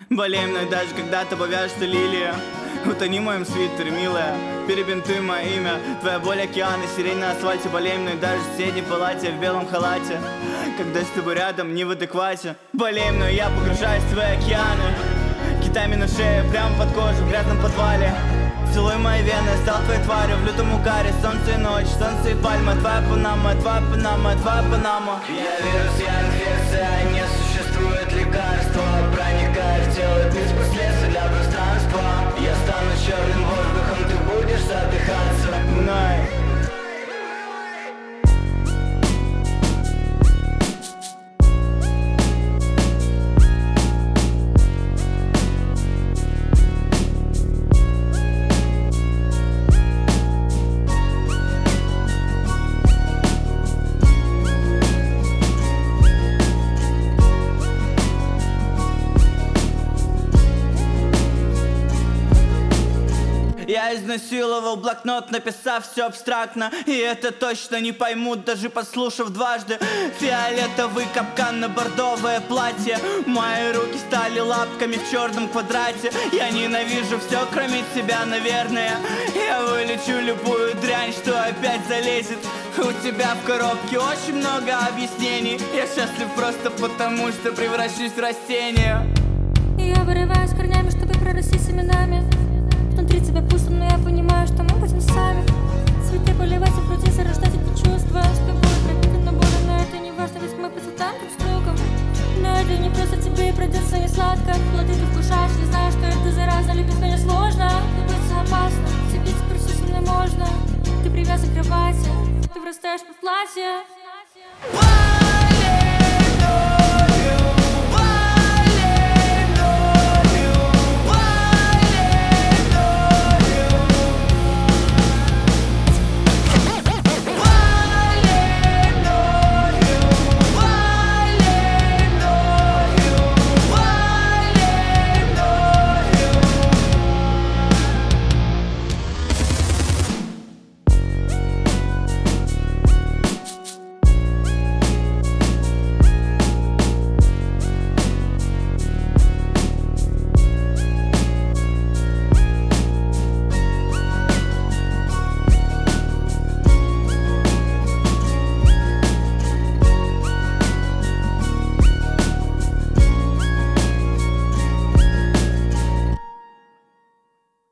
Болей мной даже когда то повяжется лилия. Утони в моем свитере, милая, перебинтуй мое имя. Твоя боль океан и сирень на асфальте. Болей мной даже в соседней палате, в белом халате. Когда с тобой рядом, не в адеквате. Болей мной, я погружаюсь в твои океаны. Китами на шее, прямо под кожу, в грязном подвале. Целуй мои вены, стал твоей тварью в лютом угаре. Солнце и ночь, солнце и пальма. Твоя Панама, твоя Панама, твоя Панама. Я вирус, я инфекция, не существует лекарства. Проникает в тело без последствий для пространства. Я стану черным воздухом, ты будешь задыхаться мной. Я изнасиловал блокнот, написав все абстрактно. И это точно не поймут, даже послушав дважды. Фиолетовый капкан на бордовое платье. Мои руки стали лапками в черном квадрате. Я ненавижу все, кроме тебя, наверное. Я вылечу любую дрянь, что опять залезет. У тебя в коробке очень много объяснений. Я счастлив просто потому, что превращусь в растение. Я вырываюсь корнями, чтобы прорасти семенами. Внутри тебя пусто, но я понимаю, что мы будем сами. Цветы поливать в груди, зарождать эти чувства. Что будет пропитано болью, но это не важно, ведь мы по цветам друг с другом. Но это не просто тебе и придется не сладко. Плоды ты вкушаешь, не знаю, что это зараза. Любить меня сложно, любиться опасно. Тебе теперь все со мной можно. Ты привязан к кровати, ты вырастаешь под платье.